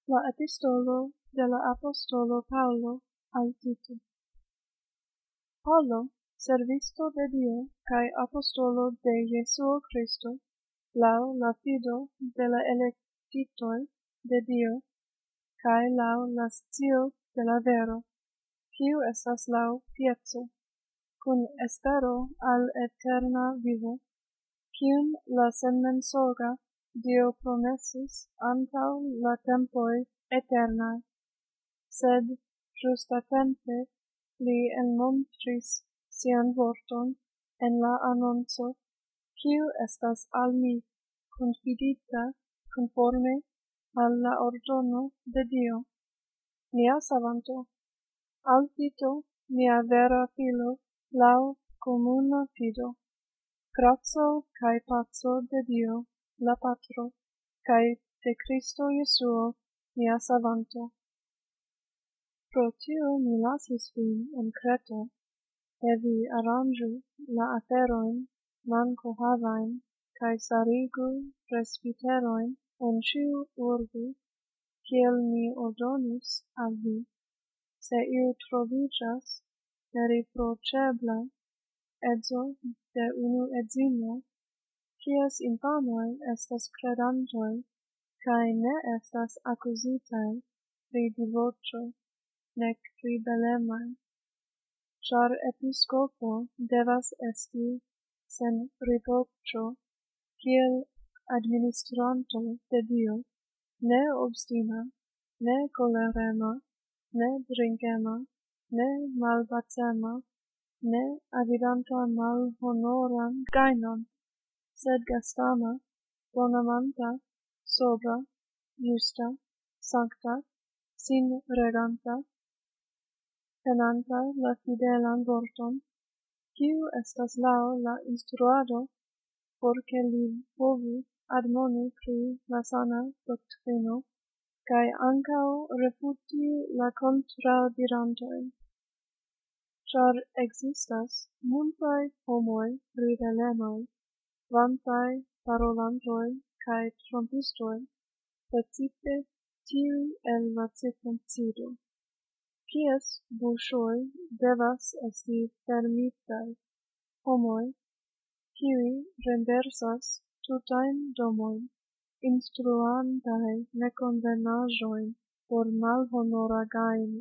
La epistolo de la apostolo Paulo al Tito. Paulo, servisto de Dio, cae apostolo de Jesuo Christo, lau la fido de la electitoi de Dio, cae lau la scio de la vero, quiu estas lau piezo, cun espero al eterna vivo, quium la senmensoga Dio promesis antau la tempoi eternae, sed justatempe li enmontris sian vorton en la annonzo, quiu estas al mi confidita conforme al la ordono de Dio. Mia savanto, al Tito, mia vera filo, lau communa fido. Grazo cae paco de Dio, la Patro, cae de Christo Jesuo, mia savanto. Pro tio mi lasis vin in Creta, e vi arrangiu la aferoin manco havain, cae sarigu presbiteroin en ciu urbi, kiel mi ordonis al vi, se iu trovigas irreprocebla edzo de unu edzino, kies infanoi estas credantoi, cae ne estas accusitae pri divorcio, nec pri belemai, char episcopo devas esti sen reprocho, kiel administranto de Dio, ne obstina, ne colerema, ne drinkema, ne malbacema, ne avidanta malhonoran gainon, sed gastama, bonamanta, sobra, justa, sancta, sin reganta, tenanta la fidelan vorton, quiu estas lau la instruado, porque li povu admoni pri la sana doctrino, cae ancao refuti la contradirantoi. Char existas multae homoi ribelemai, vantae parolantoi cae trompistoi, precipe tiui el la circuncido, quies buŝoi devas esti fermitaj, homoi, kiui renversas tutajn domojn, instruandae neconvenaĵojn por malhonora gajno.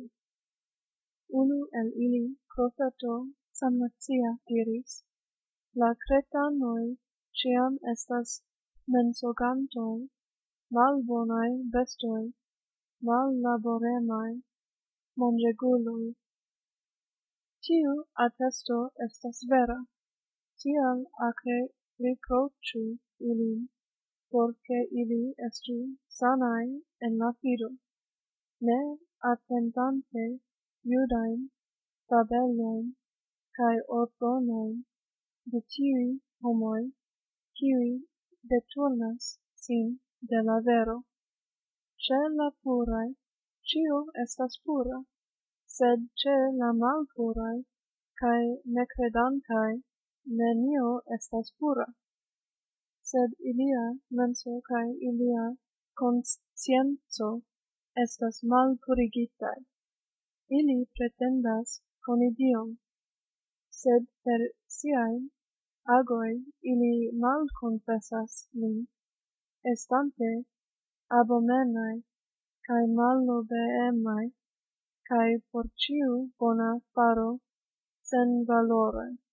Unu el ili, profeto Samnacia, diris: La Cretanoi ĉiam estas mensogantoj, malbonaj bestoj, mallaboremaj, manĝeguloj. Tiu attesto estas vera, tial akre riproĉu ilin, por ke ili estu sanaj en la fido, ne atentante judajn fabelojn kaj ordonojn de tiuj homoj, kiuj deturnas sin de la vero. Ĉe la puraj ĉio estas pura, sed ĉe la malpuraj kaj nekredantaj nenio estas pura, sed ilia menso kaj ilia konscienco estas malpurigitaj. Ili pretendas koni Dion, sed per siaj agoj ili malkonfesas lin, estante abomenaj kaj mallobeemaj, kaj por ĉiu bona faro senvaloraj.